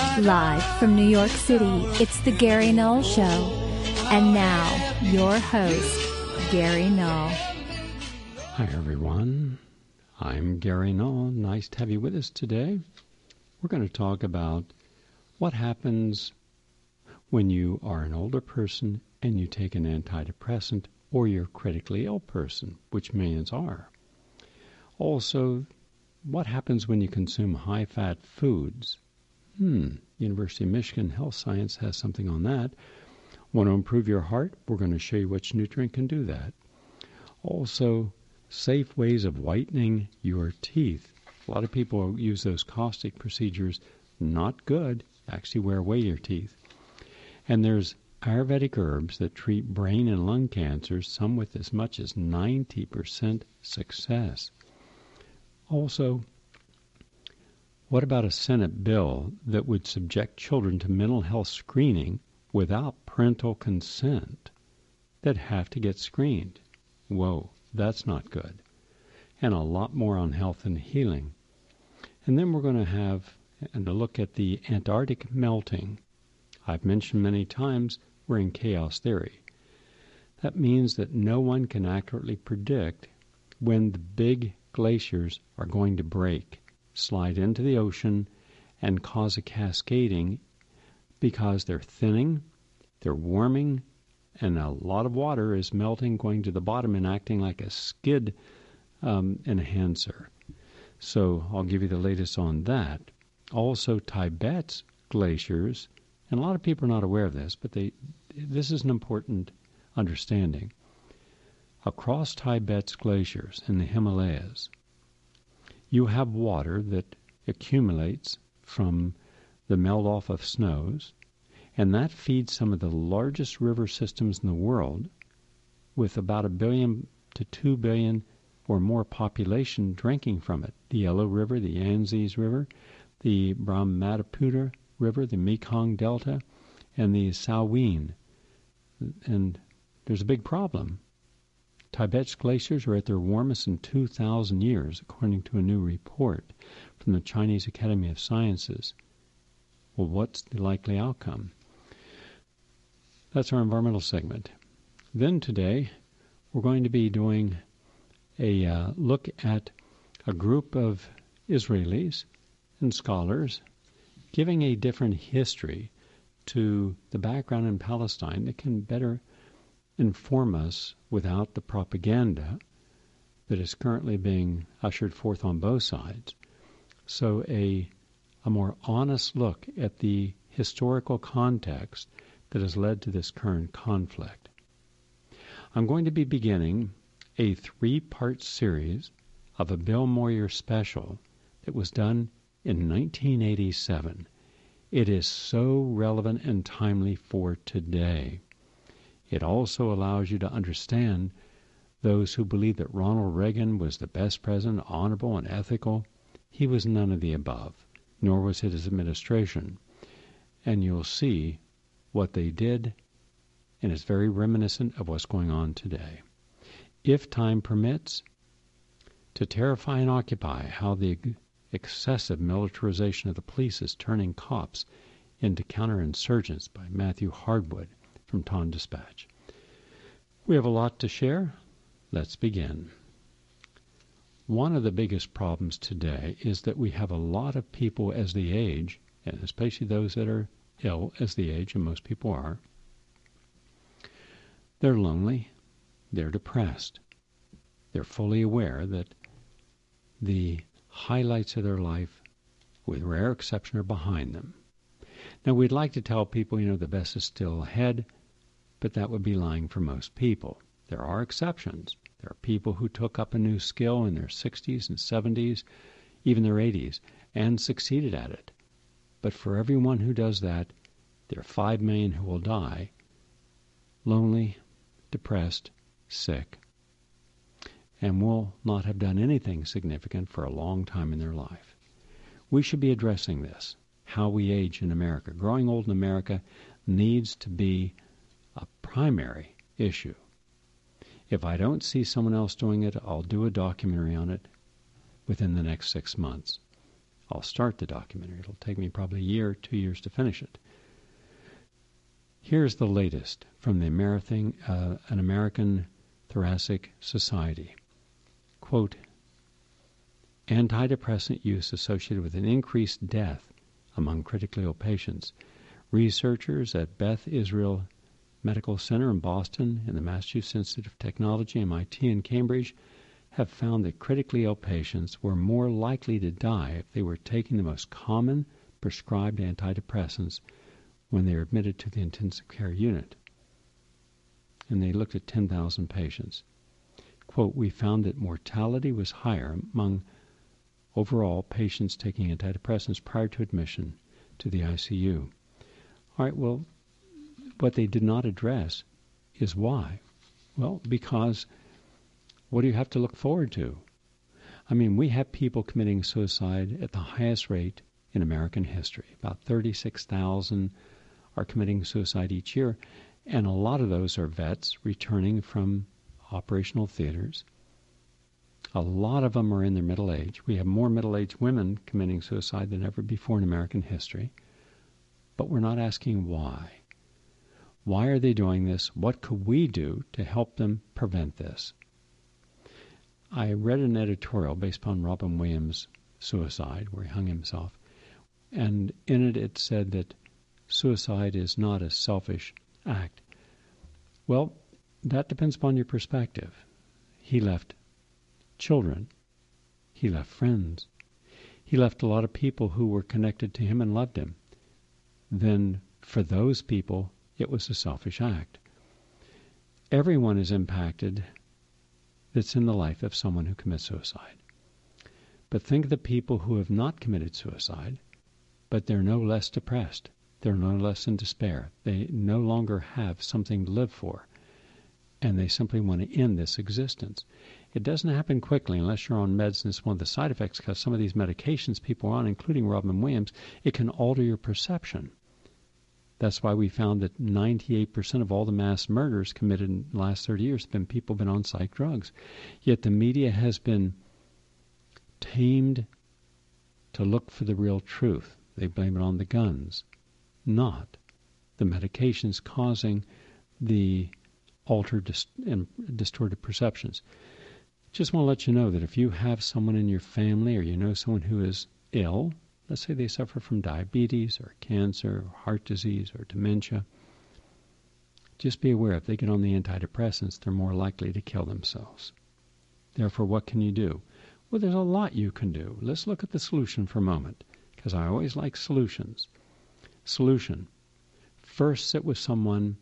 Live from New York City, it's the Gary Null Show. And now, your host, Gary Null. Hi, everyone. I'm Gary Null. Nice to have you with us today. We're going to talk about what happens when you are an older person and you take an antidepressant, or you're a critically ill person, which millions are. Also, what happens when you consume high-fat foods? University of Michigan Health Science has something on that. Want to improve your heart? We're going to show you which nutrient can do that. Also, safe ways of whitening your teeth. A lot of people use those caustic procedures. Not good. Actually wear away your teeth. And there's Ayurvedic herbs that treat brain and lung cancers, some with as much as 90% success. Also, what about a Senate bill that would subject children to mental health screening without parental consent? That have to get screened. Whoa, that's not good. And a lot more on health and healing. And then we're going to have a look at the Antarctic melting. I've mentioned many times we're in chaos theory. That means that no one can accurately predict when the big glaciers are going to break, slide into the ocean, and cause a cascading because they're thinning, they're warming, and a lot of water is melting, going to the bottom and acting like a skid enhancer. So I'll give you the latest on that. Also, Tibet's glaciers, and a lot of people are not aware of this, but this is an important understanding. Across Tibet's glaciers in the Himalayas, you have water that accumulates from the melt-off of snows, and that feeds some of the largest river systems in the world, with about 1 billion to 2 billion or more population drinking from it. The Yellow River, the Yangtze River, the Brahmaputra River, the Mekong Delta, and the Salween. And there's a big problem. Tibet's glaciers are at their warmest in 2,000 years, according to a new report from the Chinese Academy of Sciences. Well, what's the likely outcome? That's our environmental segment. Then today, we're going to be doing a look at a group of Israelis and scholars giving a different history to the background in Palestine that can better inform us without the propaganda that is currently being ushered forth on both sides. So a more honest look at the historical context that has led to this current conflict. I'm going to be beginning a 3-part series of a Bill Moyer special that was done in 1987. It is so relevant and timely for today. It also allows you to understand those who believe that Ronald Reagan was the best president, honorable and ethical. He was none of the above, nor was his administration. And you'll see what they did, and it's very reminiscent of what's going on today. If time permits, to terrify and occupy how the excessive militarization of the police is turning cops into counterinsurgents by Matthew Hardwood from Ton-Dispatch. We have a lot to share. Let's begin. One of the biggest problems today is that we have a lot of people as they age, and especially those that are ill as they age, and most people are. They're lonely. They're depressed. They're fully aware that the highlights of their life, with rare exception, are behind them. Now, we'd like to tell people, the best is still ahead, but that would be lying for most people. There are exceptions. There are people who took up a new skill in their 60s and 70s, even their 80s, and succeeded at it. But for everyone who does that, there are 5 million who will die, lonely, depressed, sick, and will not have done anything significant for a long time in their life. We should be addressing this, how we age in America. Growing old in America needs to be a primary issue. If I don't see someone else doing it, I'll do a documentary on it within the next 6 months. I'll start the documentary. It'll take me probably a year, 2 years to finish it. Here's the latest from the an American Thoracic Society. Quote, antidepressant use associated with an increased death among critically ill patients. Researchers at Beth Israel Medical Center in Boston and the Massachusetts Institute of Technology, MIT, and Cambridge have found that critically ill patients were more likely to die if they were taking the most common prescribed antidepressants when they were admitted to the intensive care unit. And they looked at 10,000 patients. Quote, we found that mortality was higher among overall patients taking antidepressants prior to admission to the ICU. All right, well, what they did not address is why. Well, because what do you have to look forward to? I mean, we have people committing suicide at the highest rate in American history. About 36,000 are committing suicide each year, and a lot of those are vets returning from operational theaters. A lot of them are in their middle age. We have more middle-aged women committing suicide than ever before in American history, but we're not asking why. Why are they doing this? What could we do to help them prevent this? I read an editorial based upon Robin Williams' suicide, where he hung himself, and in it it said that suicide is not a selfish act. Well, that depends upon your perspective. He left children. He left friends. He left a lot of people who were connected to him and loved him. Then for those people, it was a selfish act. Everyone is impacted that's in the life of someone who commits suicide. But think of the people who have not committed suicide, but they're no less depressed. They're no less in despair. They no longer have something to live for, and they simply want to end this existence. It doesn't happen quickly unless you're on meds, and it's one of the side effects, because some of these medications people are on, including Robin Williams, it can alter your perception. That's why we found that 98% of all the mass murders committed in the last 30 years have been people been on psych drugs. Yet the media has been tamed to look for the real truth. They blame it on the guns, not the medications causing the altered and distorted perceptions. Just want to let you know that if you have someone in your family or you know someone who is ill, let's say they suffer from diabetes or cancer or heart disease or dementia, just be aware if they get on the antidepressants, they're more likely to kill themselves. Therefore, what can you do? Well, there's a lot you can do. Let's look at the solution for a moment, because I always like solutions. Solution. First, sit with someone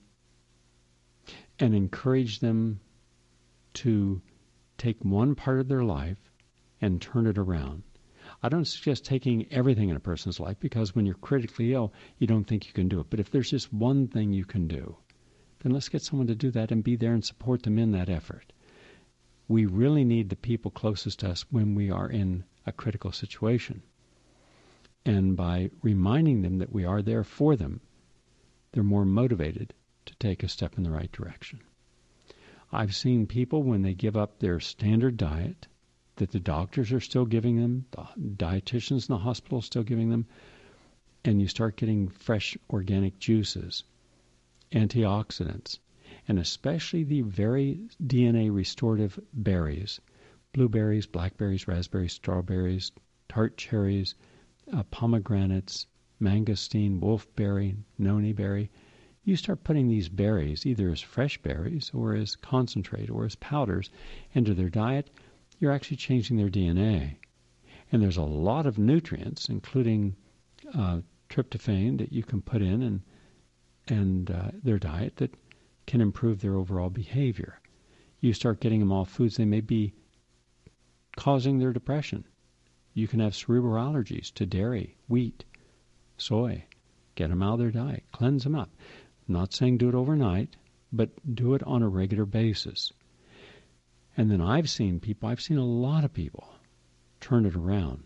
and encourage them to take one part of their life and turn it around. I don't suggest taking everything in a person's life, because when you're critically ill, you don't think you can do it. But if there's just one thing you can do, then let's get someone to do that and be there and support them in that effort. We really need the people closest to us when we are in a critical situation. And by reminding them that we are there for them, they're more motivated to take a step in the right direction. I've seen people, when they give up their standard diet that the doctors are still giving them, the dietitians in the hospital are still giving them, and you start getting fresh organic juices, antioxidants, and especially the very DNA restorative berries, blueberries, blackberries, raspberries, strawberries, tart cherries, pomegranates, mangosteen, wolfberry, noni berry. You start putting these berries, either as fresh berries or as concentrate or as powders, into their diet, you're actually changing their DNA. And there's a lot of nutrients, including tryptophan, that you can put in and their diet that can improve their overall behavior. You start getting them off foods they may be causing their depression. You can have cerebral allergies to dairy, wheat, soy. Get them out of their diet. Cleanse them up. I'm not saying do it overnight, but do it on a regular basis. And then I've seen a lot of people turn it around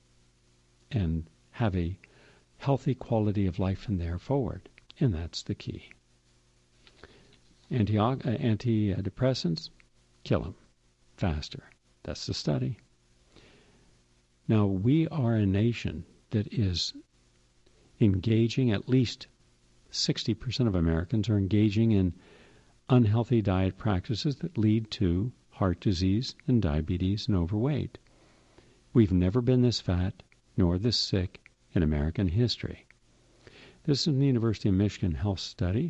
and have a healthy quality of life from there forward. And that's the key. Antidepressants, kill them faster. That's the study. Now, we are a nation that is engaging, at least 60% of Americans are engaging in unhealthy diet practices that lead to heart disease and diabetes and overweight. We've never been this fat nor this sick in American history. This is from the University of Michigan Health Study,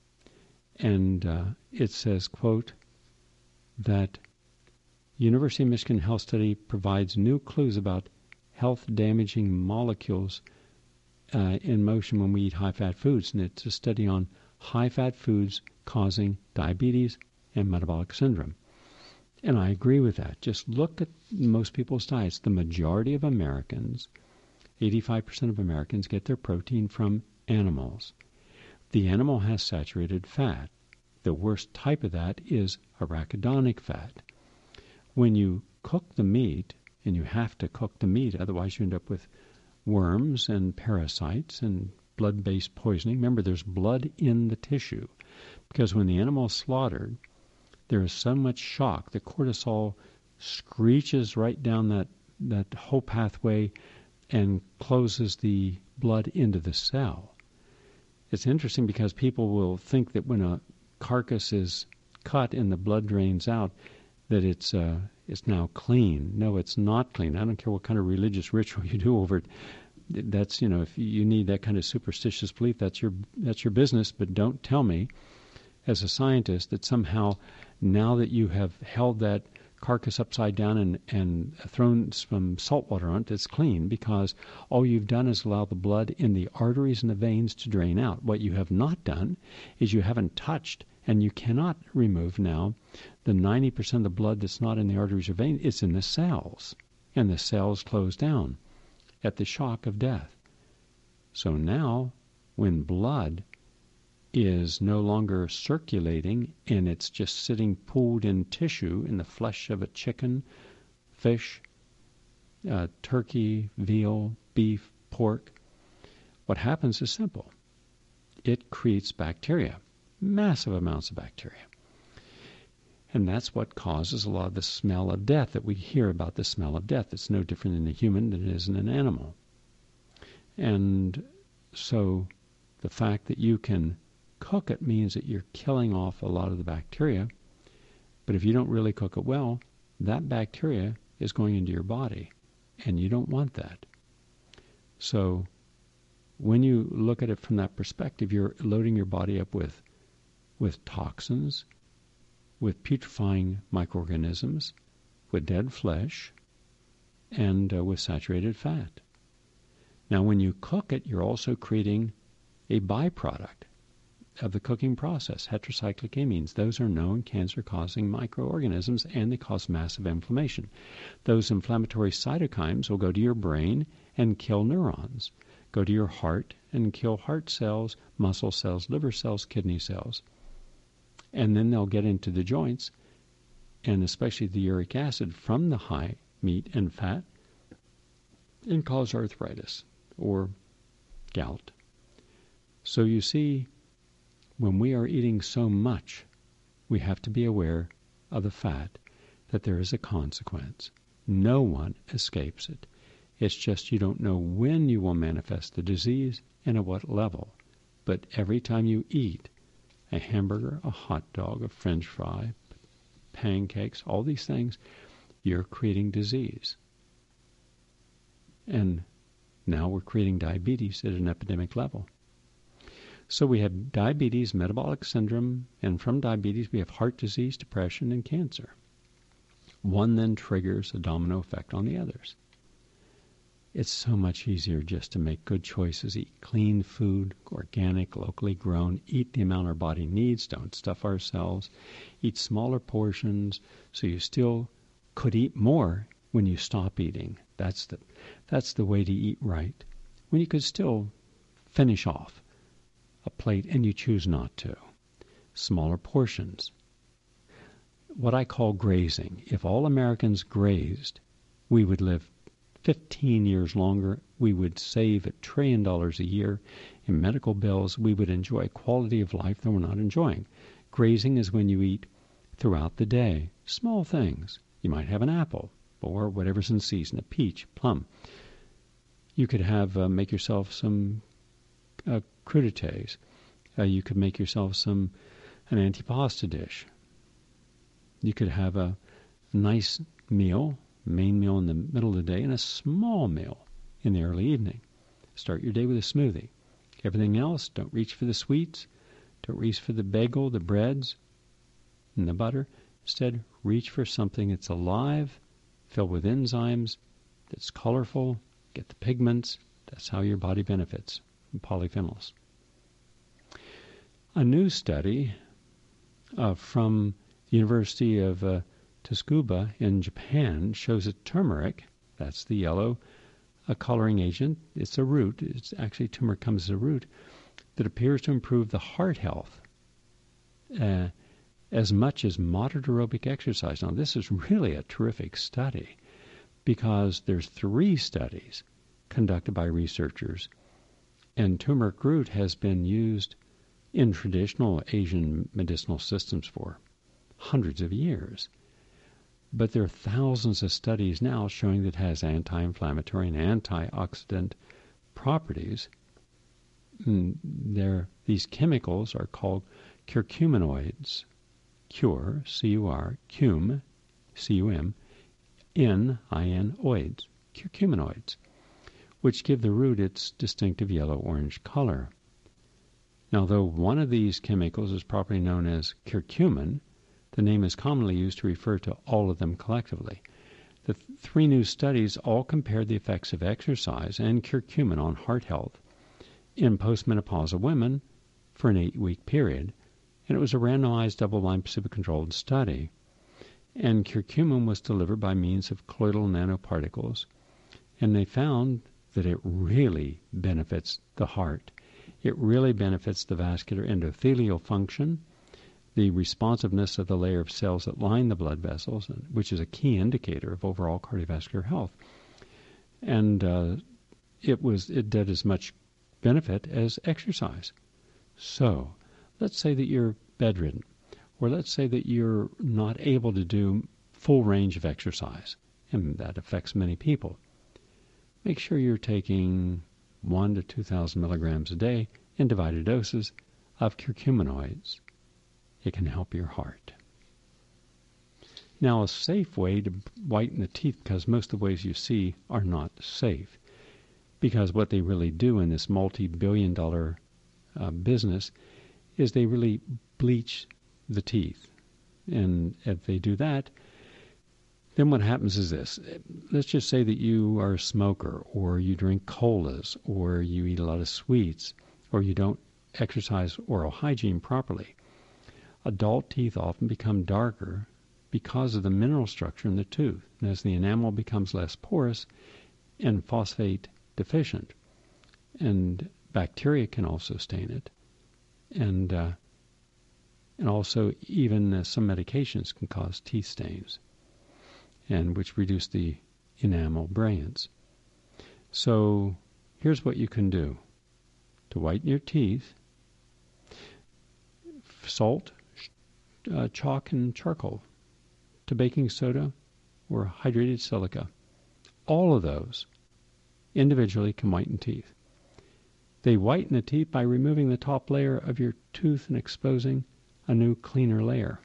and it says, quote, that University of Michigan Health Study provides new clues about health-damaging molecules in motion when we eat high-fat foods, and it's a study on high-fat foods causing diabetes and metabolic syndrome. And I agree with that. Just look at most people's diets. The majority of Americans, 85% of Americans, get their protein from animals. The animal has saturated fat. The worst type of that is arachidonic fat. When you cook the meat, and you have to cook the meat, otherwise you end up with worms and parasites and blood-based poisoning. Remember, there's blood in the tissue, because when the animal is slaughtered, there is so much shock. The cortisol screeches right down that whole pathway and closes the blood into the cell. It's interesting because people will think that when a carcass is cut and the blood drains out, that it's now clean. No, it's not clean. I don't care what kind of religious ritual you do over it. That's, if you need that kind of superstitious belief, that's your business. But don't tell me, as a scientist, that somehow now that you have held that carcass upside down and thrown some salt water on it, it's clean, because all you've done is allow the blood in the arteries and the veins to drain out. What you have not done is you haven't touched, and you cannot remove now the 90% of the blood that's not in the arteries or veins. It's in the cells, and the cells close down at the shock of death. So now, when blood is no longer circulating and it's just sitting pooled in tissue in the flesh of a chicken, fish, turkey, veal, beef, pork, what happens is simple. It creates bacteria, massive amounts of bacteria. And that's what causes a lot of the smell of death that we hear about. The smell of death. It's no different in a human than it is in an animal. And so the fact that you can cook it means that you're killing off a lot of the bacteria. But if you don't really cook it well, that bacteria is going into your body, and you don't want that. So when you look at it from that perspective, you're loading your body up with toxins, with putrefying microorganisms, with dead flesh, and with saturated fat. Now, when you cook it, you're also creating a byproduct of the cooking process, heterocyclic amines. Those are known cancer-causing microorganisms, and they cause massive inflammation. Those inflammatory cytokines will go to your brain and kill neurons, go to your heart and kill heart cells, muscle cells, liver cells, kidney cells. And then they'll get into the joints, and especially the uric acid from the high meat and fat, and cause arthritis or gout. So you see, when we are eating so much, we have to be aware of the fact that there is a consequence. No one escapes it. It's just you don't know when you will manifest the disease and at what level. But every time you eat a hamburger, a hot dog, a French fry, pancakes, all these things, you're creating disease. And now we're creating diabetes at an epidemic level. So we have diabetes, metabolic syndrome, and from diabetes we have heart disease, depression, and cancer. One then triggers a domino effect on the others. It's so much easier just to make good choices, eat clean food, organic, locally grown, eat the amount our body needs, don't stuff ourselves, eat smaller portions so you still could eat more when you stop eating. That's the way to eat right. When you could still finish off a plate and you choose not to. Smaller portions. What I call grazing. If all Americans grazed, we would live 15 years longer. We would save $1 trillion a year in medical bills. We would enjoy quality of life that we're not enjoying. Grazing is when you eat throughout the day. Small things. You might have an apple apple or whatever's in season, a peach, plum. You could have make yourself some crudités. You could make yourself an antipasta dish. You could have a nice meal, main meal in the middle of the day, and a small meal in the early evening. Start your day with a smoothie. Everything else, don't reach for the sweets. Don't reach for the bagel, the breads, and the butter. Instead, reach for something that's alive, filled with enzymes, that's colorful, get the pigments. That's how your body benefits from polyphenols. A new study from the University of Tsukuba in Japan shows that turmeric, that's the yellow coloring agent, it's a root, it's actually turmeric comes as a root, that appears to improve the heart health as much as moderate aerobic exercise. Now, this is really a terrific study because there's 3 studies conducted by researchers, and turmeric root has been used in traditional Asian medicinal systems for hundreds of years. But there are thousands of studies now showing that it has anti-inflammatory and antioxidant properties. These chemicals are called curcuminoids. Cure, C-U-R, cum, C-U-M, N-I-N-oids, curcuminoids, which give the root its distinctive yellow-orange color. Now, though one of these chemicals is properly known as curcumin, the name is commonly used to refer to all of them collectively. The 3 new studies all compared the effects of exercise and curcumin on heart health in postmenopausal women for an 8-week period, and it was a randomized double-blind placebo-controlled study. And curcumin was delivered by means of colloidal nanoparticles, and they found that it really benefits the heart. It really benefits the vascular endothelial function, the responsiveness of the layer of cells that line the blood vessels, which is a key indicator of overall cardiovascular health. And it did as much benefit as exercise. So, let's say that you're bedridden, or let's say that you're not able to do full range of exercise, and that affects many people. Make sure you're taking 1,000 to 2,000 milligrams a day in divided doses of curcuminoids. It can help your heart. Now, a safe way to whiten the teeth, because most of the ways you see are not safe, because what they really do in this multi-billion-dollar business is they really bleach the teeth. And if they do that, then what happens is this. Let's just say that you are a smoker, or you drink colas, or you eat a lot of sweets, or you don't exercise oral hygiene properly. Adult teeth often become darker because of the mineral structure in the tooth. And as the enamel becomes less porous and phosphate deficient, and bacteria can also stain it, and also even some medications can cause teeth stains, and which reduce the enamel brilliance. So here's what you can do to whiten your teeth: salt, chalk, and charcoal, to baking soda or hydrated silica. All of those individually can whiten teeth. They whiten the teeth by removing the top layer of your tooth and exposing a new, cleaner layer.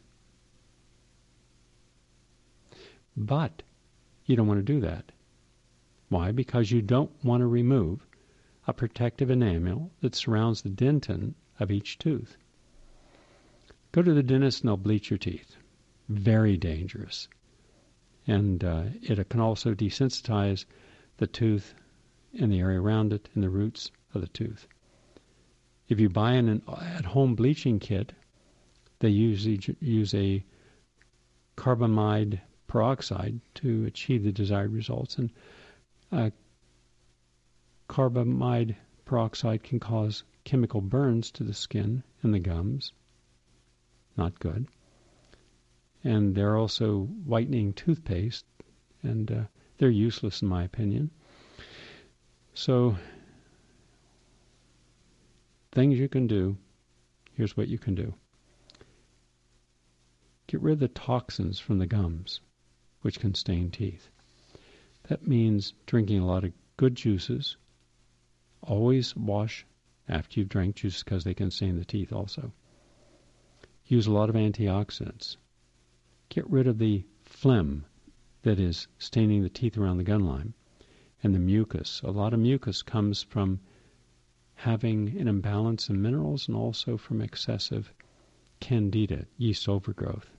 But you don't want to do that. Why? Because you don't want to remove a protective enamel that surrounds the dentin of each tooth. Go to the dentist and they'll bleach your teeth. Very dangerous. And it can also desensitize the tooth and the area around it and the roots of the tooth. If you buy an at-home bleaching kit, they usually use a carbamide peroxide to achieve the desired results. And carbamide peroxide can cause chemical burns to the skin and the gums. Not good. And they're also whitening toothpaste, and they're useless in my opinion. So, things you can do, here's what you can do. Get rid of the toxins from the gums, which can stain teeth. That means drinking a lot of good juices. Always wash after you've drank juices because they can stain the teeth also. Use a lot of antioxidants. Get rid of the phlegm that is staining the teeth around the gum line and the mucus. A lot of mucus comes from having an imbalance in minerals and also from excessive candida, yeast overgrowth.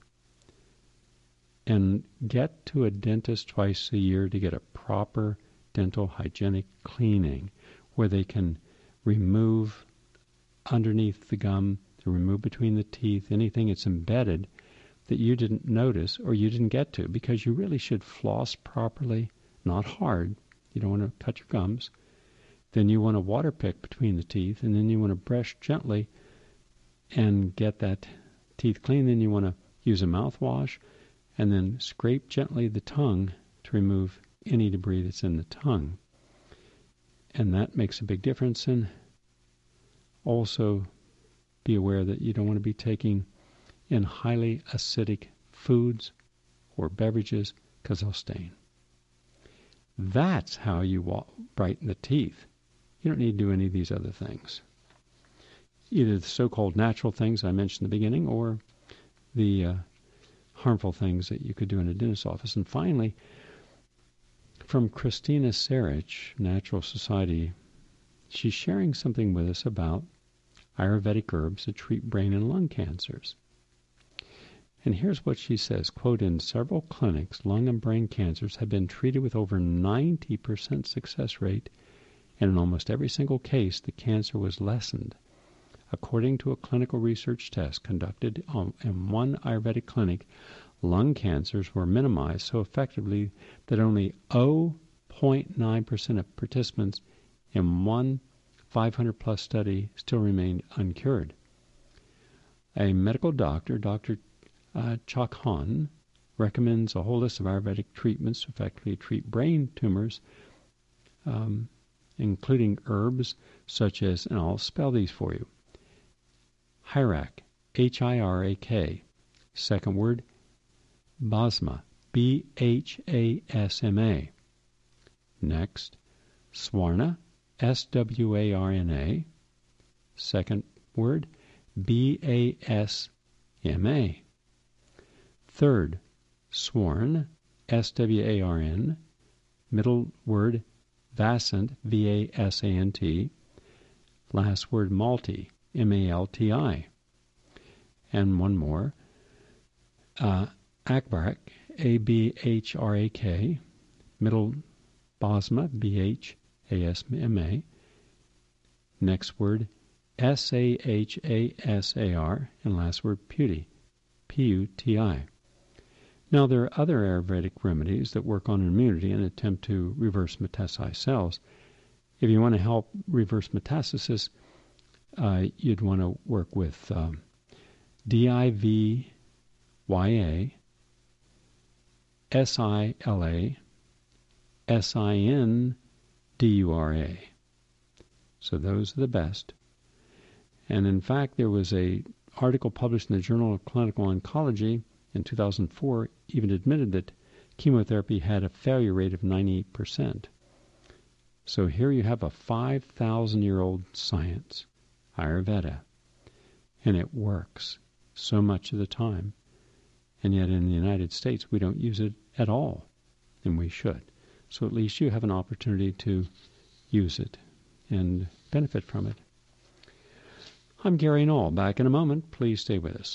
And get to a dentist twice a year to get a proper dental hygienic cleaning where they can remove underneath the gum, to remove between the teeth, anything that's embedded that you didn't notice or you didn't get to, because you really should floss properly, not hard. You don't want to cut your gums. Then you want to water pick between the teeth, and then you want to brush gently and get that teeth clean. Then you want to use a mouthwash and then scrape gently the tongue to remove any debris that's in the tongue. And that makes a big difference. And also be aware that you don't want to be taking in highly acidic foods or beverages because they'll stain. That's how you brighten the teeth. You don't need to do any of these other things. Either the so-called natural things I mentioned in the beginning or the harmful things that you could do in a dentist's office. And finally, from Christina Sarich, Natural Society, she's sharing something with us about Ayurvedic herbs that treat brain and lung cancers. And here's what she says, quote, in several clinics, lung and brain cancers have been treated with over 90% success rate, and in almost every single case, the cancer was lessened. According to a clinical research test conducted in one Ayurvedic clinic, lung cancers were minimized so effectively that only 0.9% of participants in one 500-plus study still remained uncured. A medical doctor, Dr. Chakhan, recommends a whole list of Ayurvedic treatments to effectively treat brain tumors, including herbs such as, and I'll spell these for you, Hirak, Hirak. Second word, Bhasma, Bhasma. Next, Swarna, Swarna. Second word, Basma. Third, Swarn, Swarn. Middle word, Vasant, Vasant. Last word, Malti, Malti. And one more, Akbarak, Abhrak. Middle, Bhasma, Bhasma. Next word, Sahasar. And last word, Puti, Puti. Now, there are other Ayurvedic remedies that work on immunity and attempt to reverse metastasized cells. If you want to help reverse metastasis, you'd want to work with Divya, Sila, Sindura. So those are the best. And in fact, there was an article published in the Journal of Clinical Oncology in 2004 even admitted that chemotherapy had a failure rate of 98%. So here you have a 5,000-year-old science, Ayurveda, and it works so much of the time. And yet in the United States, we don't use it at all, and we should. So at least you have an opportunity to use it and benefit from it. I'm Gary Knoll. Back in a moment. Please stay with us.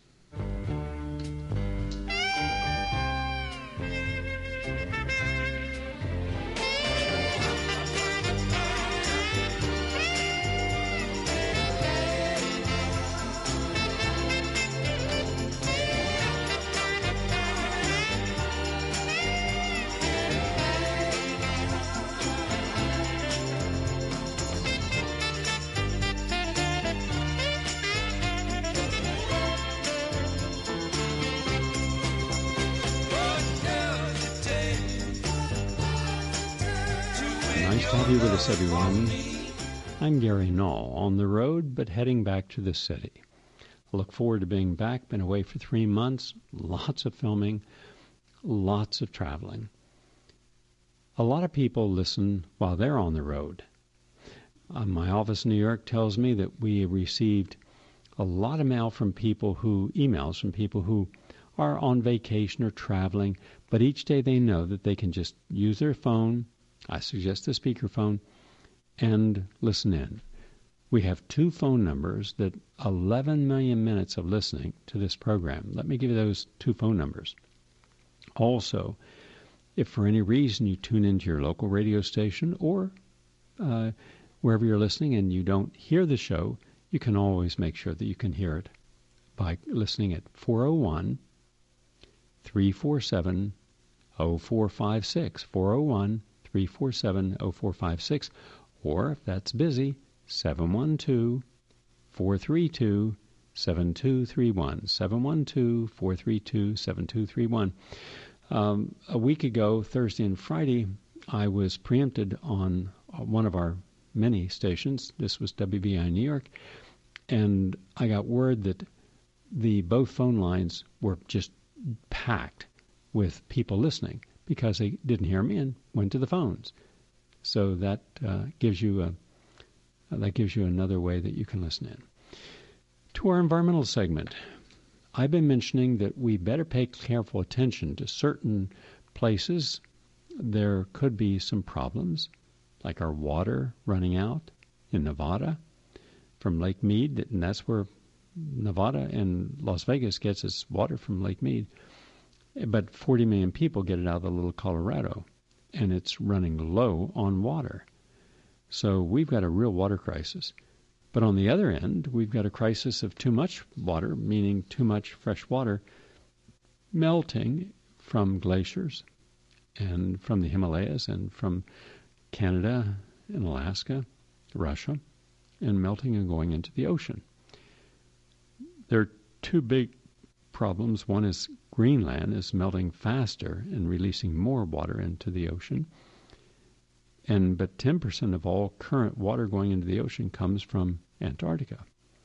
Nice to have you with us, everyone. I'm Gary Knoll, on the road but heading back to the city. I look forward to being back. Been away for 3 months, lots of filming, lots of traveling. a lot of people listen while they're on the road. My office in New York tells me that we received a lot of emails from people who are on vacation or traveling, but each day they know that they can just use their phone, I suggest the speakerphone, and listen in. We have 2 phone numbers that 11 million minutes of listening to this program. Let me give you those 2 phone numbers. Also, if for any reason you tune into your local radio station or wherever you're listening and you don't hear the show, you can always make sure that you can hear it by listening at 401-347-0456, 401-347-0456, or if that's busy, 712-432-7231, 712-432-7231. A week ago, Thursday and Friday, I was preempted on one of our many stations. This was WVI New York, and I got word that both phone lines were just packed with people listening because they didn't hear me and went to the phones. So that gives you another way that you can listen in. To our environmental segment, I've been mentioning that we better pay careful attention to certain places. There could be some problems, like our water running out in Nevada from Lake Mead, and that's where Nevada and Las Vegas gets its water, from Lake Mead. But 40 million people get it out of the little Colorado, and it's running low on water. So we've got a real water crisis. But on the other end, we've got a crisis of too much water, meaning too much fresh water melting from glaciers and from the Himalayas and from Canada and Alaska, Russia, and melting and going into the ocean. There are 2 big problems. One is Greenland is melting faster and releasing more water into the ocean. But 10% of all current water going into the ocean comes from Antarctica.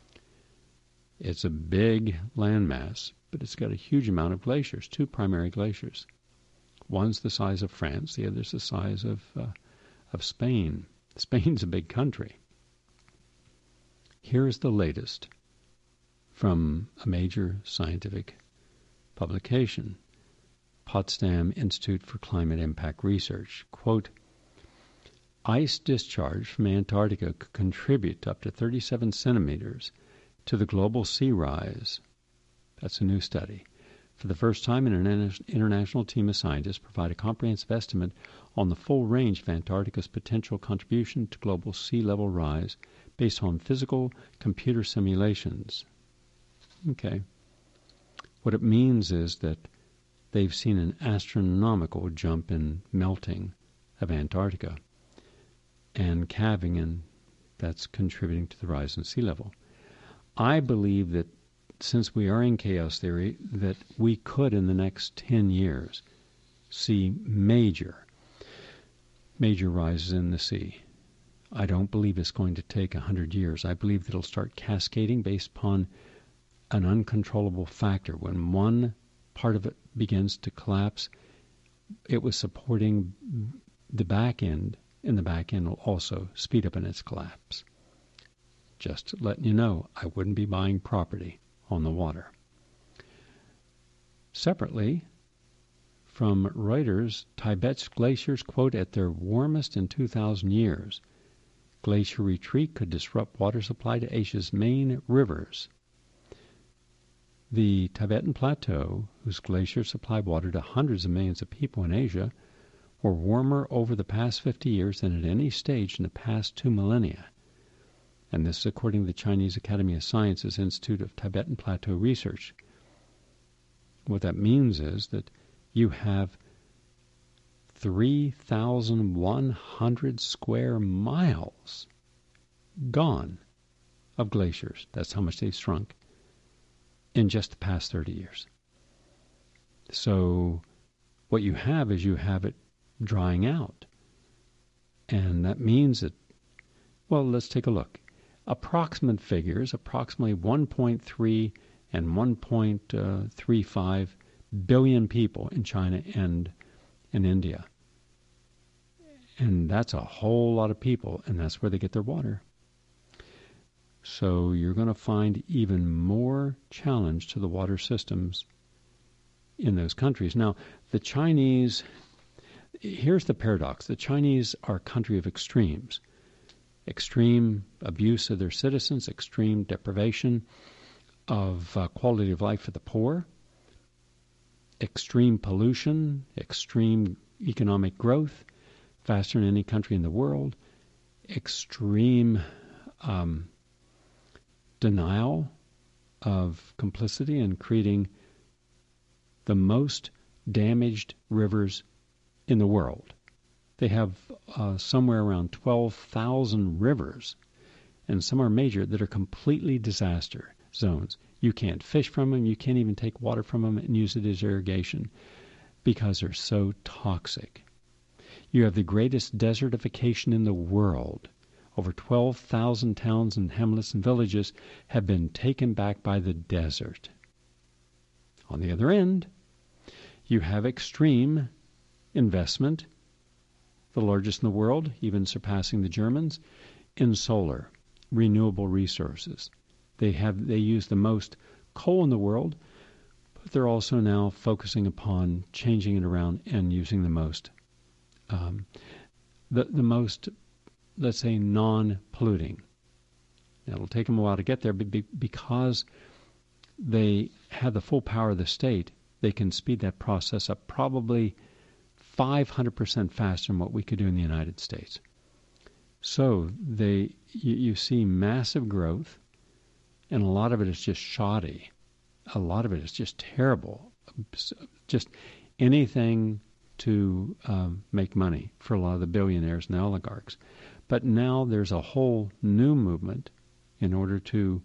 It's a big landmass, but it's got a huge amount of glaciers, 2 primary glaciers. One's the size of France, the other's the size of Spain. Spain's a big country. Here's the latest from a major scientific publication, Potsdam Institute for Climate Impact Research. Quote, ice discharge from Antarctica could contribute up to 37 centimeters to the global sea rise. That's a new study. For the first time, an international team of scientists provide a comprehensive estimate on the full range of Antarctica's potential contribution to global sea level rise based on physical computer simulations. Okay. What it means is that they've seen an astronomical jump in melting of Antarctica and calving, and that's contributing to the rise in sea level. I believe that since we are in chaos theory, that we could in the next 10 years see major rises in the sea. I don't believe it's going to take 100 years. I believe that it'll start cascading based upon an uncontrollable factor. When one part of it begins to collapse, it was supporting the back end, and the back end will also speed up in its collapse. Just letting you know, I wouldn't be buying property on the water. Separately, from Reuters, Tibet's glaciers, quote, at their warmest in 2,000 years. Glacier retreat could disrupt water supply to Asia's main rivers. The Tibetan Plateau, whose glaciers supply water to hundreds of millions of people in Asia, were warmer over the past 50 years than at any stage in the past 2 millennia. And this is according to the Chinese Academy of Sciences Institute of Tibetan Plateau Research. What that means is that you have 3,100 square miles gone of glaciers. That's how much they've shrunk in just the past 30 years. So what you have is you have it drying out. And that means that, well, let's take a look. Approximate figures, approximately 1.3 and 1.35 billion people in China and in India. And that's a whole lot of people, and that's where they get their water. So you're going to find even more challenge to the water systems in those countries. Now, the Chinese, here's the paradox. The Chinese are a country of extremes. Extreme abuse of their citizens, extreme deprivation of quality of life for the poor, extreme pollution, extreme economic growth, faster than any country in the world, extreme denial of complicity in creating the most damaged rivers in the world. They have somewhere around 12,000 rivers, and some are major, that are completely disaster zones. You can't fish from them. You can't even take water from them and use it as irrigation because they're so toxic. You have the greatest desertification in the world. Over 12,000 towns and hamlets and villages have been taken back by the desert. On the other end, you have extreme investment, the largest in the world, even surpassing the Germans, in solar, renewable resources. They use the most coal in the world, but they're also now focusing upon changing it around and using the most, let's say, non-polluting. Now, it'll take them a while to get there, but because they have the full power of the state, they can speed that process up probably 500% faster than what we could do in the United States. So you see massive growth, and a lot of it is just shoddy. A lot of it is just terrible. Just anything to make money for a lot of the billionaires and the oligarchs. But now there's a whole new movement in order to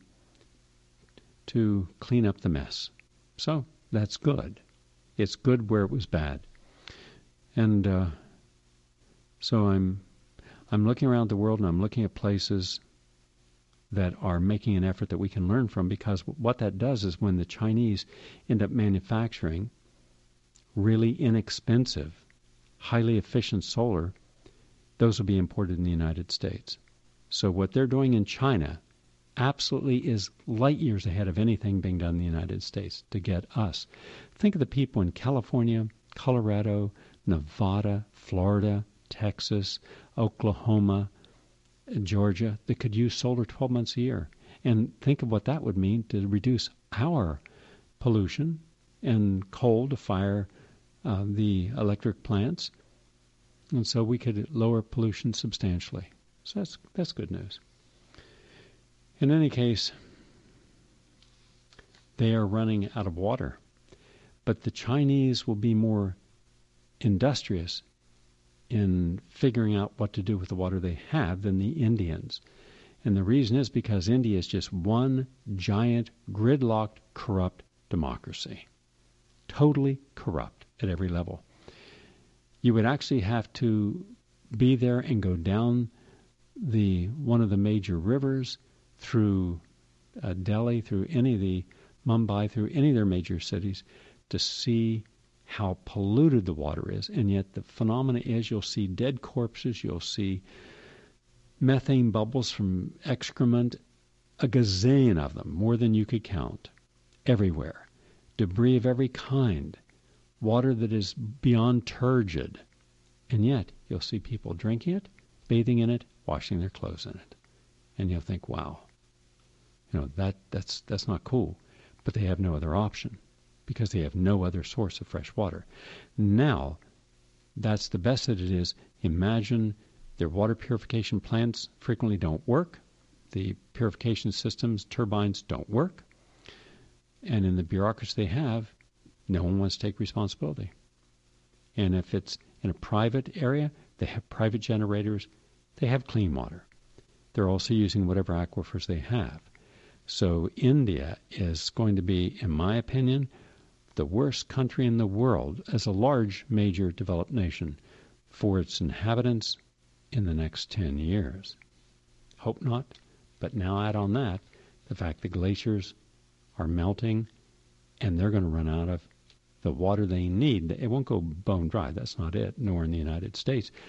clean up the mess. So that's good. It's good where it was bad. And so I'm looking around the world, and I'm looking at places that are making an effort that we can learn from, because what that does is when the Chinese end up manufacturing really inexpensive, highly efficient solar, those will be imported in the United States. So what they're doing in China absolutely is light years ahead of anything being done in the United States to get us. Think of the people in California, Colorado, Nevada, Florida, Texas, Oklahoma, Georgia, that could use solar 12 months a year. And think of what that would mean to reduce our pollution and coal to fire the electric plants. And so we could lower pollution substantially. So that's good news. In any case, they are running out of water. But the Chinese will be more industrious in figuring out what to do with the water they have than the Indians. And the reason is because India is just one giant, gridlocked, corrupt democracy. Totally corrupt at every level. You would actually have to be there and go down one of the major rivers through Delhi, through any of the Mumbai, through any of their major cities to see how polluted the water is. And yet the phenomena is you'll see dead corpses, you'll see methane bubbles from excrement, a gazillion of them, more than you could count, everywhere. Debris of every kind, water that is beyond turgid. And yet you'll see people drinking it, bathing in it, washing their clothes in it. And you'll think, wow, that's not cool. But they have no other option, because they have no other source of fresh water. Now, that's the best that it is. Imagine their water purification plants frequently don't work. The purification systems, turbines don't work. And in the bureaucracy they have, no one wants to take responsibility. And if it's in a private area, they have private generators. They have clean water. They're also using whatever aquifers they have. So India is going to be, in my opinion, the worst country in the world as a large, major developed nation for its inhabitants in the next 10 years. Hope not, but now add on that the fact that glaciers are melting and they're going to run out of the water they need. It won't go bone dry, that's not it, nor in the United States.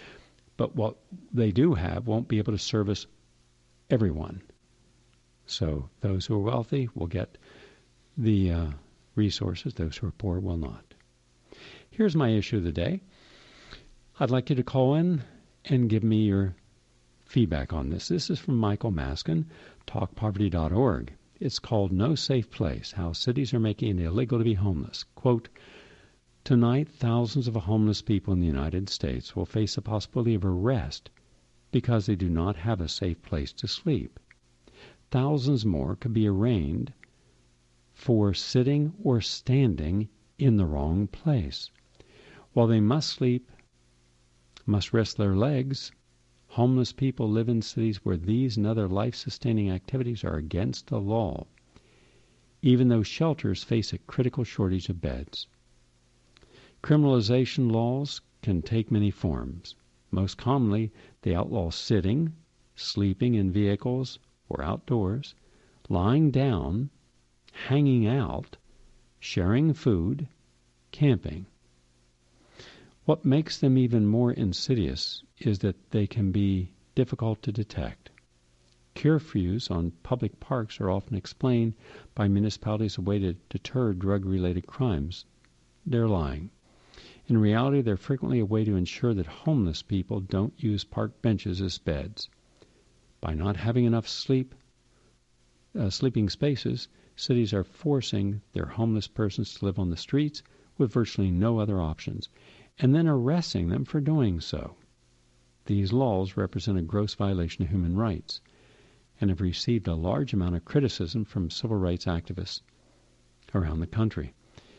but what they do have won't be able to service everyone. So those who are wealthy will get the resources. Those who are poor will not. Here's my issue of the day. I'd like you to call in and give me your feedback on this. This is from Michael Maskin, talkpoverty.org. It's called No Safe Place, How Cities Are Making It Illegal to Be Homeless. Quote, tonight, thousands of homeless people in the United States will face the possibility of arrest because they do not have a safe place to sleep. Thousands more could be arraigned for sitting or standing in the wrong place. While they must sleep, must rest their legs, homeless people live in cities where these and other life-sustaining activities are against the law, even though shelters face a critical shortage of beds. Criminalization laws can take many forms. Most commonly, they outlaw sitting, sleeping in vehicles or outdoors, lying down, hanging out, sharing food, camping. What makes them even more insidious is that they can be difficult to detect. Curfews on public parks are often explained by municipalities as a way to deter drug-related crimes. They're lying. In reality, they're frequently a way to ensure that homeless people don't use park benches as beds. By not having enough sleeping spaces, cities are forcing their homeless persons to live on the streets with virtually no other options, and then arresting them for doing so. These laws represent a gross violation of human rights and have received a large amount of criticism from civil rights activists around the country.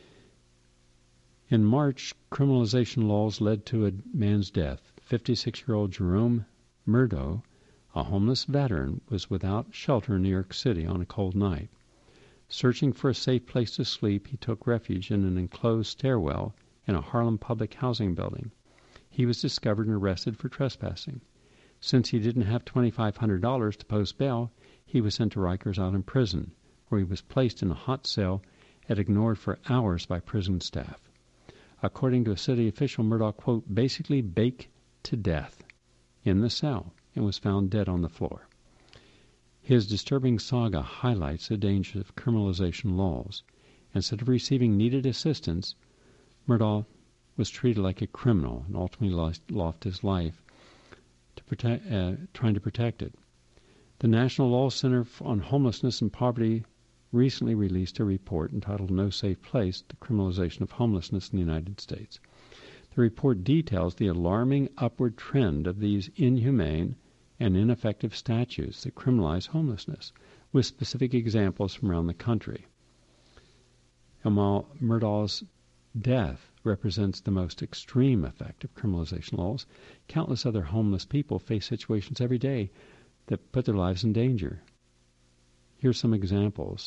In March, criminalization laws led to a man's death. 56-year-old Jerome Murdo, a homeless veteran, was without shelter in New York City on a cold night. Searching for a safe place to sleep, he took refuge in an enclosed stairwell in a Harlem public housing building. He was discovered and arrested for trespassing. Since he didn't have $2,500 to post bail, he was sent to Rikers Island Prison, where he was placed in a hot cell and ignored for hours by prison staff. According to a city official, Murdoch, quote, basically baked to death in the cell and was found dead on the floor. His disturbing saga highlights the dangers of criminalization laws. Instead of receiving needed assistance, Murdoch was treated like a criminal and ultimately lost his life trying to protect it. The National Law Center on Homelessness and Poverty recently released a report entitled No Safe Place, the Criminalization of Homelessness in the United States. The report details the alarming upward trend of these inhumane and ineffective statutes that criminalize homelessness, with specific examples from around the country. And while Murdaugh's death represents the most extreme effect of criminalization laws, countless other homeless people face situations every day that put their lives in danger. Here's some examples.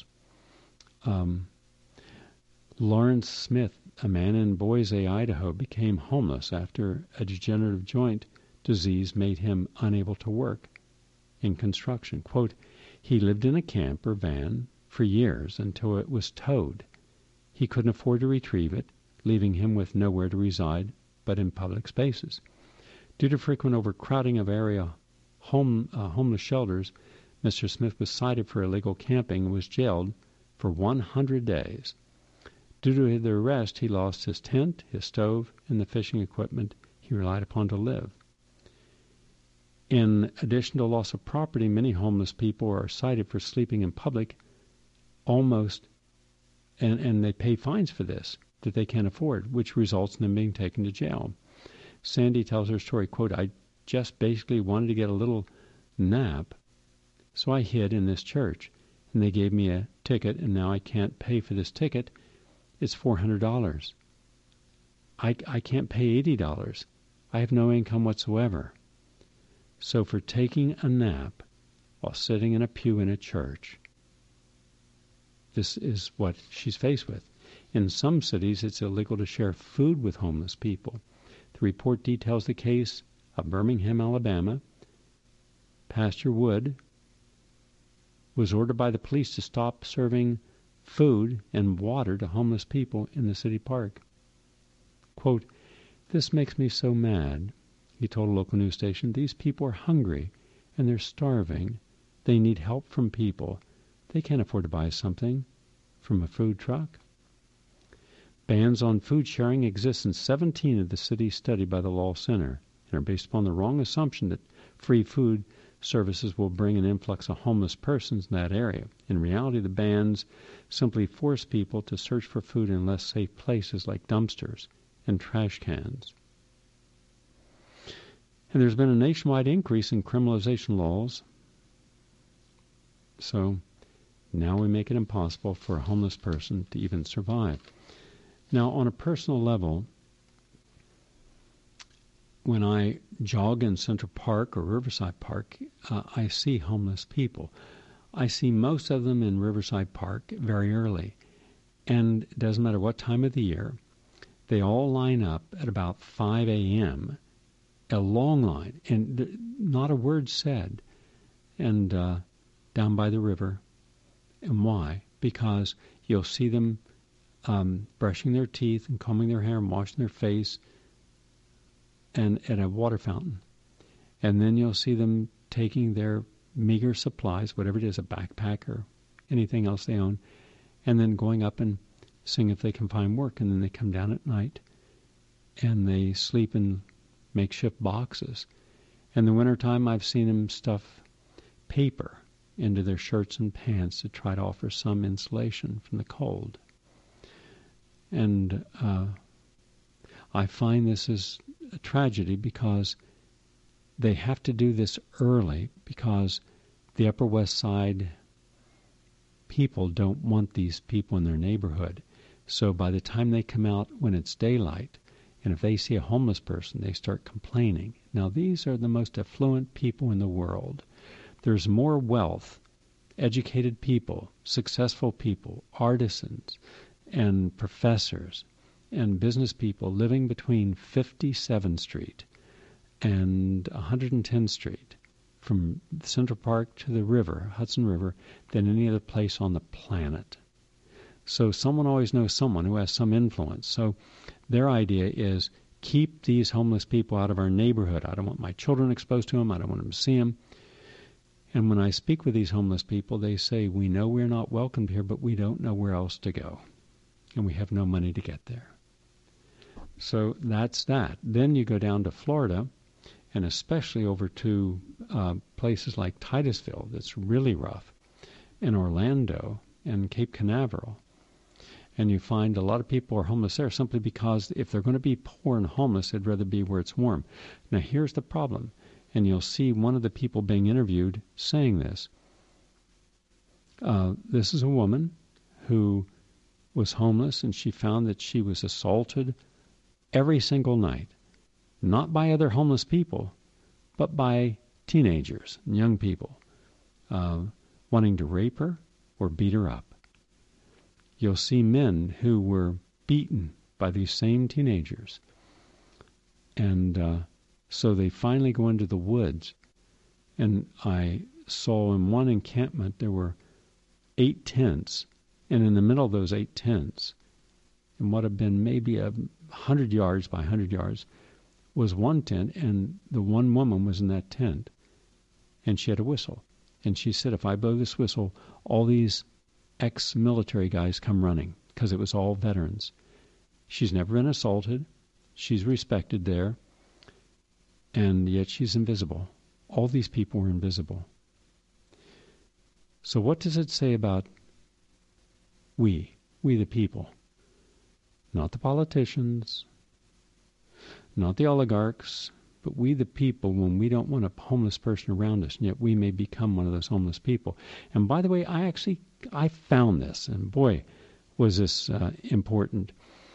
Lawrence Smith, a man in Boise, Idaho, became homeless after a degenerative joint disease made him unable to work in construction. Quote, he lived in a camper van for years until it was towed. He couldn't afford to retrieve it, leaving him with nowhere to reside but in public spaces. Due to frequent overcrowding of area homeless shelters, Mr. Smith was cited for illegal camping and was jailed for 100 days. Due to the arrest, he lost his tent, his stove, and the fishing equipment he relied upon to live. In addition to loss of property, many homeless people are cited for sleeping in public and they pay fines for this that they can't afford, which results in them being taken to jail. Sandy tells her story, quote, I just basically wanted to get a little nap, so I hid in this church, and they gave me a ticket, and now I can't pay for this ticket. It's $400. I can't pay $80. I have no income whatsoever. So for taking a nap while sitting in a pew in a church, this is what she's faced with. In some cities, it's illegal to share food with homeless people. The report details the case of Birmingham, Alabama. Pastor Wood was ordered by the police to stop serving food and water to homeless people in the city park. Quote, this makes me so mad. He told a local news station, these people are hungry and they're starving. They need help from people. They can't afford to buy something from a food truck. Bans on food sharing exist in 17 of the cities studied by the Law Center and are based upon the wrong assumption that free food services will bring an influx of homeless persons in that area. In reality, the bans simply force people to search for food in less safe places like dumpsters and trash cans. And there's been a nationwide increase in criminalization laws. So now we make it impossible for a homeless person to even survive. Now, on a personal level, when I jog in Central Park or Riverside Park, I see homeless people. I see most of them in Riverside Park very early. And it doesn't matter what time of the year, they all line up at about 5 a.m., a long line, and not a word said, and down by the river. And why? Because you'll see them brushing their teeth and combing their hair and washing their face and at a water fountain. And then you'll see them taking their meager supplies, whatever it is, a backpack or anything else they own, and then going up and seeing if they can find work. And then they come down at night and they sleep in makeshift boxes. In the wintertime, I've seen them stuff paper into their shirts and pants to try to offer some insulation from the cold. And I find this is a tragedy because they have to do this early because the Upper West Side people don't want these people in their neighborhood. So by the time they come out when it's daylight, and if they see a homeless person, they start complaining. Now, these are the most affluent people in the world. There's more wealth, educated people, successful people, artisans, and professors and business people living between 57th Street and 110th Street, from Central Park to the river, Hudson River, than any other place on the planet. So someone always knows someone who has some influence. So their idea is keep these homeless people out of our neighborhood. I don't want my children exposed to them. I don't want them to see them. And when I speak with these homeless people, they say, we know we're not welcomed here, but we don't know where else to go. And we have no money to get there. So that's that. Then you go down to Florida, and especially over to places like Titusville, that's really rough, and Orlando and Cape Canaveral. And you find a lot of people are homeless there simply because if they're going to be poor and homeless, they'd rather be where it's warm. Now, here's the problem. And you'll see one of the people being interviewed saying this. This is a woman who was homeless, and she found that she was assaulted every single night, not by other homeless people, but by teenagers and young people wanting to rape her or beat her up. You'll see men who were beaten by these same teenagers. And so they finally go into the woods. And I saw in one encampment there were 8 tents. And in the middle of those 8 tents, in what had been maybe 100 yards by 100 yards, was one tent, and the one woman was in that tent. And she had a whistle. And she said, if I blow this whistle, all these ex-military guys come running, because it was all veterans. She's never been assaulted. She's respected there. And yet she's invisible. All these people were invisible. So what does it say about we the people? Not the politicians, not the oligarchs, but we the people, when we don't want a homeless person around us, and yet we may become one of those homeless people. And by the way, I found this, and boy, was this important.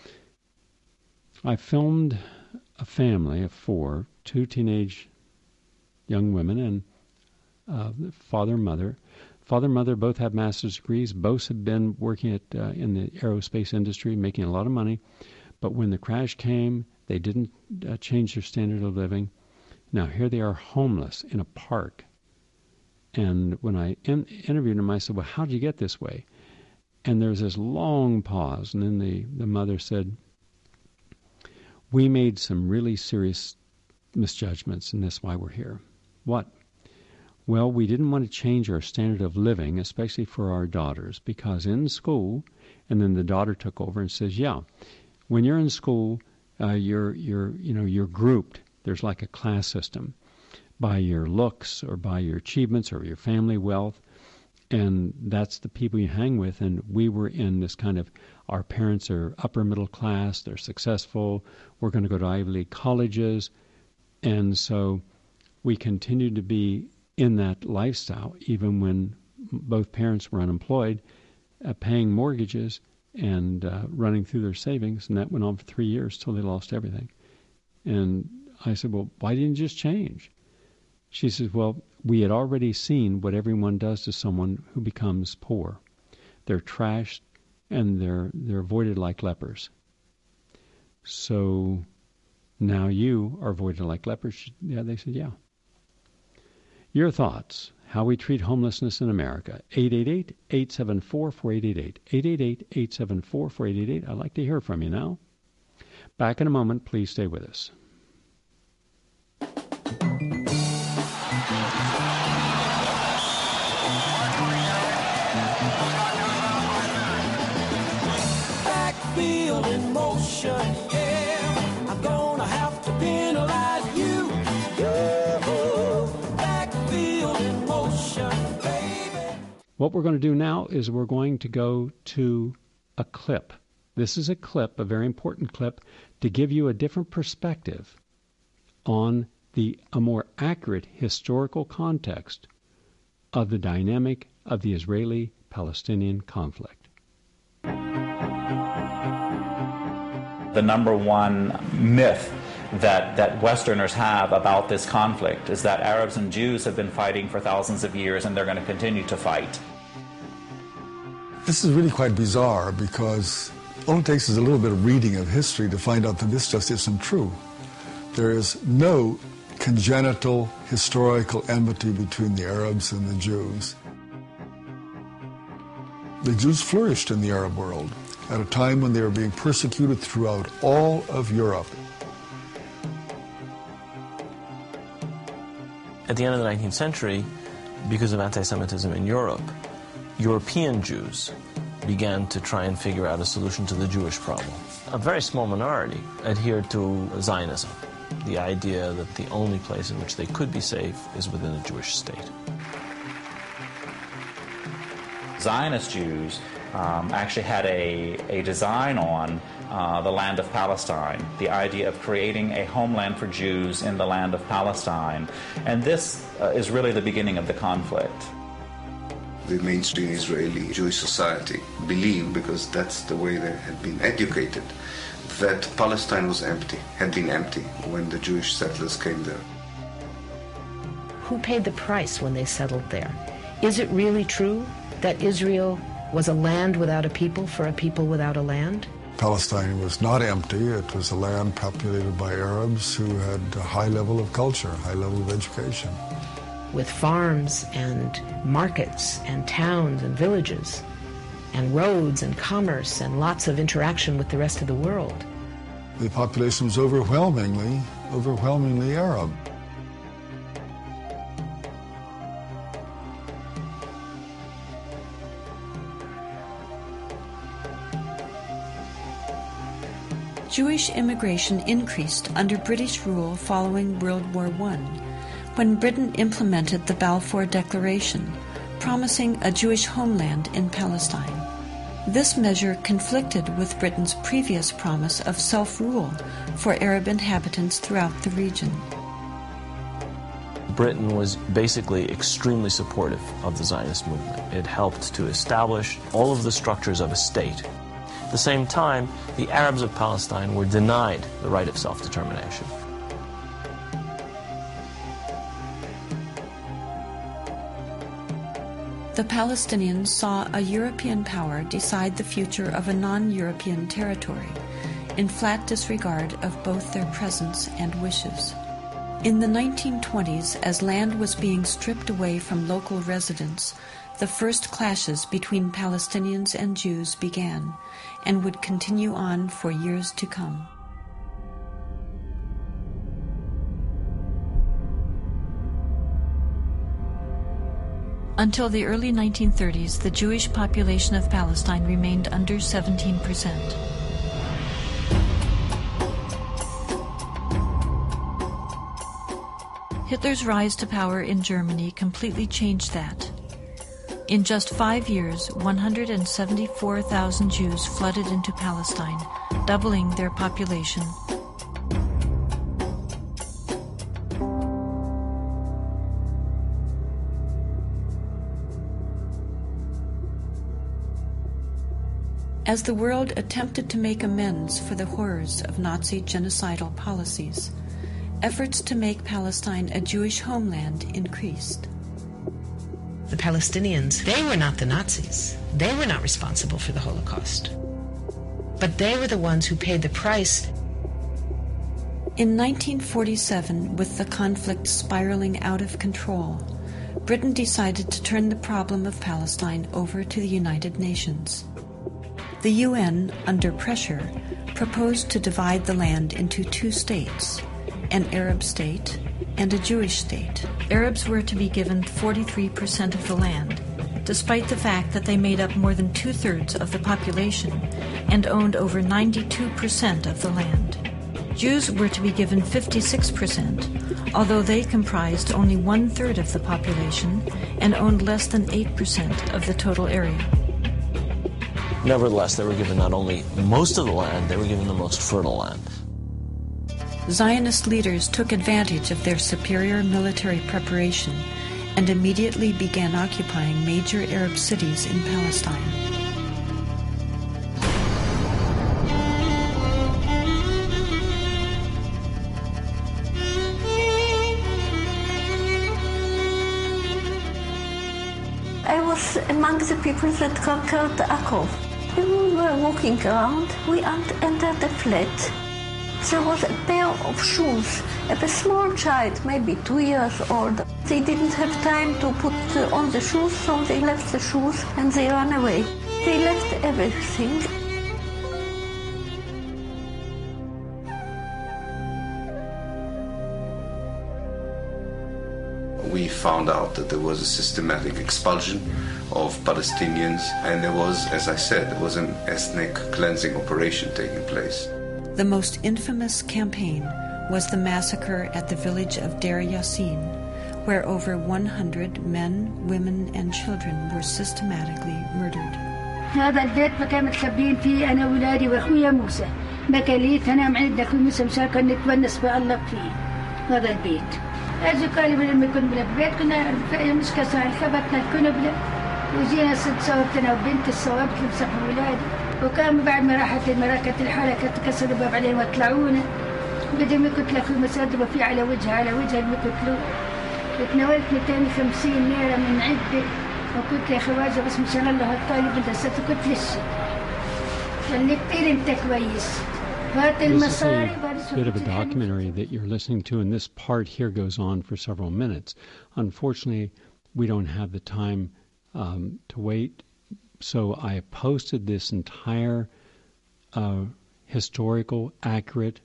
I filmed a family of 4, 2 teenage young women, and father and mother. Father and mother both have master's degrees. Both have been working in the aerospace industry, making a lot of money. But when the crash came, they didn't change their standard of living. Now here they are homeless in a park. And when I interviewed them, I said, well, how did you get this way? And there was this long pause. And then the mother said, we made some really serious misjudgments, and that's why we're here. What? Well, we didn't want to change our standard of living, especially for our daughters, because in school, and then the daughter took over and says, yeah, when you're in school, you're grouped. There's like a class system by your looks or by your achievements or your family wealth, and that's the people you hang with. And we were in this kind of, our parents are upper middle class, they're successful, we're going to go to Ivy League colleges, and so we continued to be in that lifestyle, even when both parents were unemployed, paying mortgages and running through their savings, and that went on for 3 years till they lost everything. And I said, well, why didn't you just change? She says, well, we had already seen what everyone does to someone who becomes poor. They're trashed and they're avoided like lepers. So now you are avoided like lepers. Yeah, they said, yeah. Your thoughts, how we treat homelessness in America. 888-874-4888. 888-874-4888. I'd like to hear from you now. Back in a moment. Please stay with us. Backfield in motion, yeah. I'm gonna have to penalize you. Backfield in motion, baby. What we're going to do now is we're going to go to a clip. This is a clip, a very important clip, to give you a different perspective on a more accurate historical context of the dynamic of the Israeli-Palestinian conflict. The number one myth that Westerners have about this conflict is that Arabs and Jews have been fighting for thousands of years and they're going to continue to fight. This is really quite bizarre because all it takes is a little bit of reading of history to find out that this just isn't true. There is no congenital historical enmity between the Arabs and the Jews. The Jews flourished in the Arab world at a time when they were being persecuted throughout all of Europe. At the end of the 19th century, because of anti-Semitism in Europe, European Jews began to try and figure out a solution to the Jewish problem. A very small minority adhered to Zionism, the idea that the only place in which they could be safe is within a Jewish state. Zionist Jews actually had a design on the land of Palestine, the idea of creating a homeland for Jews in the land of Palestine. And this is really the beginning of the conflict. The mainstream Israeli Jewish society believed, because that's the way they had been educated, that Palestine was empty, had been empty when the Jewish settlers came there. Who paid the price when they settled there? Is it really true that Israel was a land without a people for a people without a land? Palestine was not empty. It was a land populated by Arabs who had a high level of culture, high level of education. With farms and markets and towns and villages and roads and commerce and lots of interaction with the rest of the world. The population was overwhelmingly Arab. Jewish immigration increased under British rule following World War I, when Britain implemented the Balfour Declaration, promising a Jewish homeland in Palestine. This measure conflicted with Britain's previous promise of self-rule for Arab inhabitants throughout the region. Britain was basically extremely supportive of the Zionist movement. It helped to establish all of the structures of a state. At the same time, the Arabs of Palestine were denied the right of self-determination. The Palestinians saw a European power decide the future of a non-European territory, in flat disregard of both their presence and wishes. In the 1920s, as land was being stripped away from local residents, the first clashes between Palestinians and Jews began, and would continue on for years to come. Until the early 1930s, the Jewish population of Palestine remained under 17%. Hitler's rise to power in Germany completely changed that. In just 5 years, 174,000 Jews flooded into Palestine, doubling their population. As the world attempted to make amends for the horrors of Nazi genocidal policies, efforts to make Palestine a Jewish homeland increased. The Palestinians, they were not the Nazis. They were not responsible for the Holocaust. But they were the ones who paid the price. In 1947, with the conflict spiraling out of control, Britain decided to turn the problem of Palestine over to the United Nations. The UN, under pressure, proposed to divide the land into two states, an Arab state and a Jewish state. Arabs were to be given 43% of the land, despite the fact that they made up more than two-thirds of the population and owned over 92% of the land. Jews were to be given 56%, although they comprised only one-third of the population and owned less than 8% of the total area. Nevertheless, they were given not only most of the land, they were given the most fertile land. Zionist leaders took advantage of their superior military preparation and immediately began occupying major Arab cities in Palestine. I was among the people that conquered Akko. When we were walking around, we entered the flat. There was a pair of shoes of a small child, maybe 2 years old. They didn't have time to put on the shoes, so they left the shoes and they ran away. They left everything. We found out that there was a systematic expulsion of Palestinians, and there was, as I said, there was an ethnic cleansing operation taking place. The most infamous campaign was the massacre at the village of Deir Yassin, where over 100 men, women, and children were systematically murdered. هذا البيت ما كانوا متخبيين فيه أنا وولادي وأخويا موسى. ما كليت أنا معدنا أخوي موسى مشان نتونس بألق فيه هذا البيت. أجي قال لما كنا بالبيت كنا مش كسر خبطنا الكنبلة وجينا ست صوبتنا وبنت الصوابت اللي مسحوا ولادي. وكان بعد ما راحت المراكة الحالة كانت كسروا الباب عليهم وطلعونا بدهم يقتلوا في مسادروا فيه على وجه المقتلوا وتناولت 250 ليرة من عدة وقلت يا خواجة بس مشان الله الطالب بدها ستكت للشي فاللي كتير انت كويس هات المصاري. This is a bit of a documentary that you're listening to, and this part here goes on for several minutes. Unfortunately, we don't have the time to wait. So I posted this entire historical, accurate,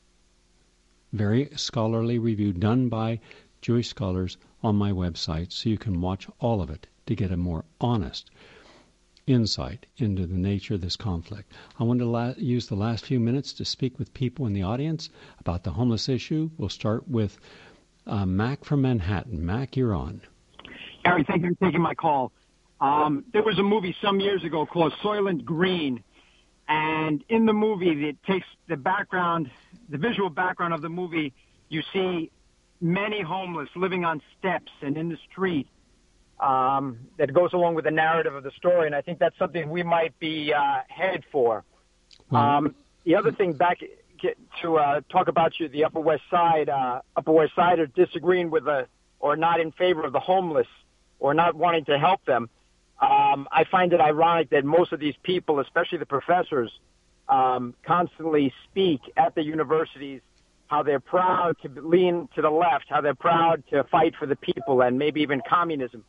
very scholarly review done by Jewish scholars on my website, so you can watch all of it to get a more honest insight into the nature of this conflict. I want to use the last few minutes to speak with people in the audience about the homeless issue. We'll start with Mac from Manhattan. Mac, you're on. Gary, thank you for taking my call. There was a movie some years ago called Soylent Green, and in the movie, it takes the background, the visual background of the movie, you see many homeless living on steps and in the street. That goes along with the narrative of the story, and I think that's something we might be headed for. The other thing, back to talk about the Upper West Side, Upper West Sider disagreeing with or not in favor of the homeless or not wanting to help them. I find it ironic that most of these people, especially the professors, constantly speak at the universities how they're proud to lean to the left, how they're proud to fight for the people and maybe even communism.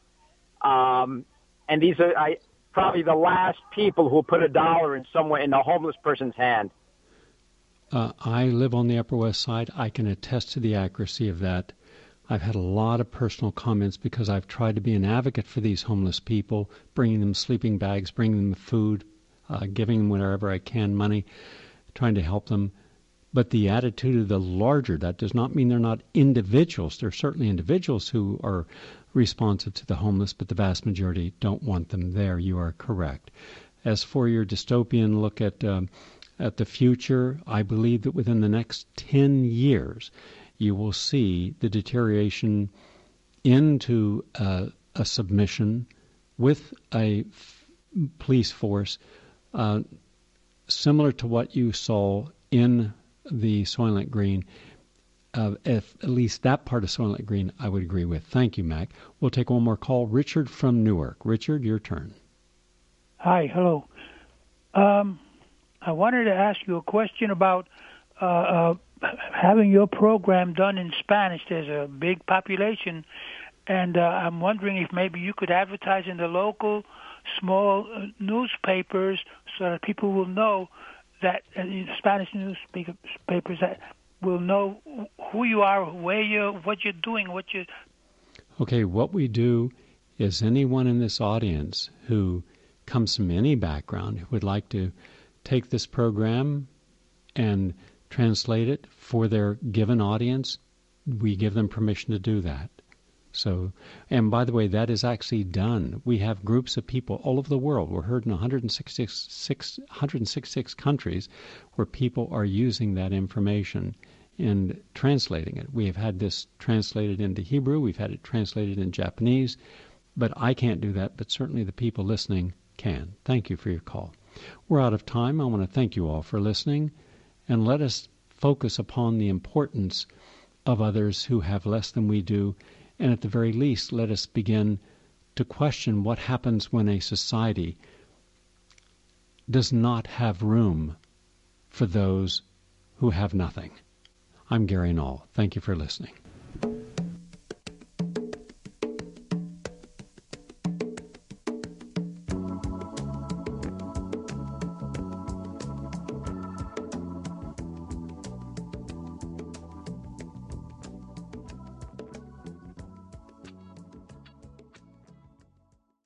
And these are probably the last people who put $1 in a homeless person's hand. I live on the Upper West Side. I can attest to the accuracy of that. I've had a lot of personal comments because I've tried to be an advocate for these homeless people, bringing them sleeping bags, bringing them food, giving them whatever I can, money, trying to help them. But the attitude of the larger, that does not mean they're not individuals. There are certainly individuals who are responsive to the homeless, but the vast majority don't want them there. You are correct. As for your dystopian look at the future, I believe that within the next 10 years, you will see the deterioration into a submission with a police force similar to what you saw in the Soylent Green. If at least that part of Soylent Green I would agree with. Thank you, Mac. We'll take one more call. Richard from Newark. Richard, your turn. Hi, hello. I wanted to ask you a question about having your program done in Spanish. There's a big population, and I'm wondering if maybe you could advertise in the local small newspapers so that people will know that, Spanish newspapers that will know who you are, where what you're doing, Okay, what we do is anyone in this audience who comes from any background who would like to take this program and translate it for their given audience, we give them permission to do that. So, and by the way, that is actually done. We have groups of people all over the world. We're heard in 166 countries where people are using that information and translating it. We have had this translated into Hebrew. We've had it translated in Japanese. But I can't do that, but certainly the people listening can. Thank you for your call. We're out of time. I want to thank you all for listening, and let us focus upon the importance of others who have less than we do. And at the very least, let us begin to question what happens when a society does not have room for those who have nothing. I'm Gary Null. Thank you for listening.